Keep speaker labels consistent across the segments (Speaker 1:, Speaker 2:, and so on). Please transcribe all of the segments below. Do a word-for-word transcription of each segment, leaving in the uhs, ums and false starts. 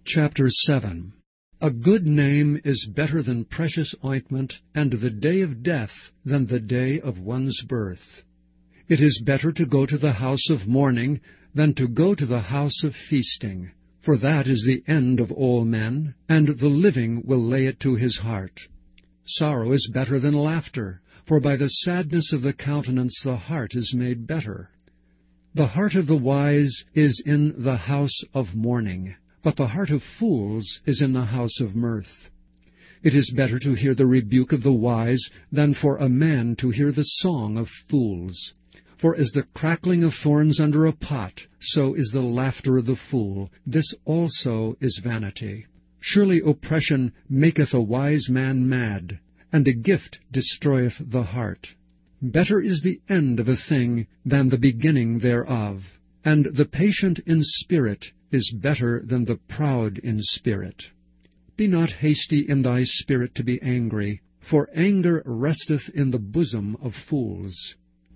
Speaker 1: Chapter seven. A good name is better than precious ointment, and the day of death than the day of one's birth. It is better to go to the house of mourning than to go to the house of feasting, for that is the end of all men, and the living will lay it to his heart. Sorrow is better than laughter, for by the sadness of the countenance the heart is made better. The heart of the wise is in the house of mourning, but the heart of fools is in the house of mirth. It is better to hear the rebuke of the wise than for a man to hear the song of fools. For as the crackling of thorns under a pot, so is the laughter of the fool. This also is vanity. Surely oppression maketh a wise man mad, and a gift destroyeth the heart. Better is the end of a thing than the beginning thereof, and the patient in spirit is better than the proud in spirit. Be not hasty in thy spirit to be angry, for anger resteth in the bosom of fools.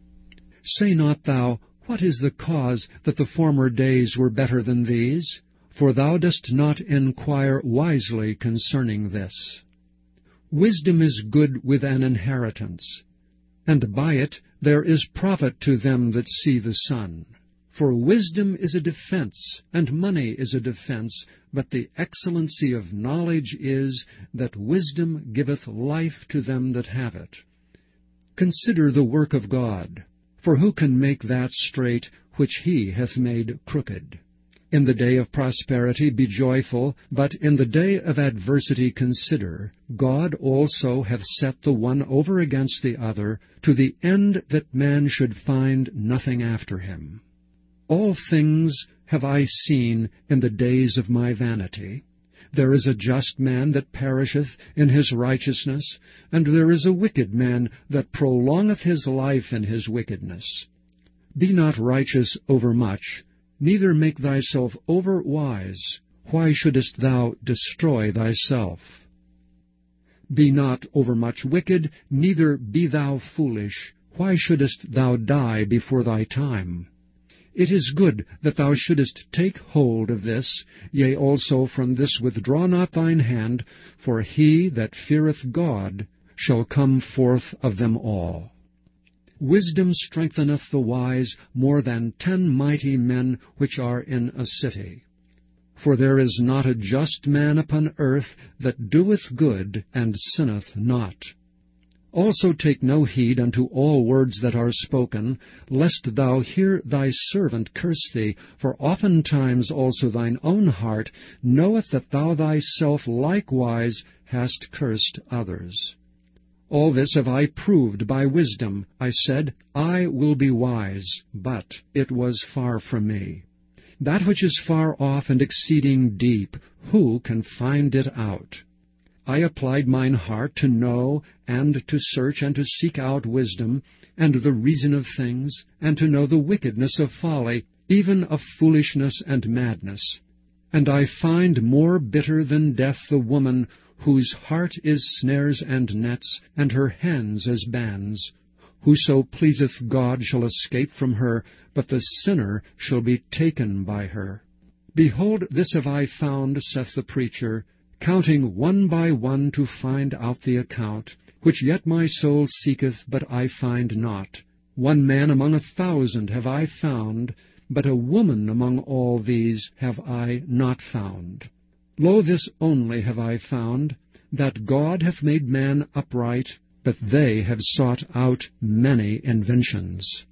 Speaker 1: Say not thou, What is the cause that the former days were better than these? For thou dost not inquire wisely concerning this. Wisdom is good with an inheritance, and by it there is profit to them that see the sun. For wisdom is a defense, and money is a defense, but the excellency of knowledge is that wisdom giveth life to them that have it. Consider the work of God, for who can make that straight which he hath made crooked? In the day of prosperity be joyful, but in the day of adversity consider, God also hath set the one over against the other, to the end that man should find nothing after him. All things have I seen in the days of my vanity. There is a just man that perisheth in his righteousness, and there is a wicked man that prolongeth his life in his wickedness. Be not righteous overmuch, neither make thyself over wise. Why shouldest thou destroy thyself? Be not overmuch wicked, neither be thou foolish. Why shouldest thou die before thy time? It is good that thou shouldest take hold of this, yea, also from this withdraw not thine hand, for he that feareth God shall come forth of them all. Wisdom strengtheneth the wise more than ten mighty men which are in a city. For there is not a just man upon earth that doeth good and sinneth not. Also take no heed unto all words that are spoken, lest thou hear thy servant curse thee, for oftentimes also thine own heart knoweth that thou thyself likewise hast cursed others. All this have I proved by wisdom. I said, I will be wise, but it was far from me. That which is far off and exceeding deep, who can find it out? I applied mine heart to know, and to search, and to seek out wisdom, and the reason of things, and to know the wickedness of folly, even of foolishness and madness. And I find more bitter than death the woman whose heart is snares and nets, and her hands as bands. Whoso pleaseth God shall escape from her, but the sinner shall be taken by her. Behold, this have I found, saith the preacher, counting one by one to find out the account, which yet my soul seeketh, but I find not. One man among a thousand have I found, but a woman among all these have I not found. Lo, this only have I found, that God hath made man upright, but they have sought out many inventions.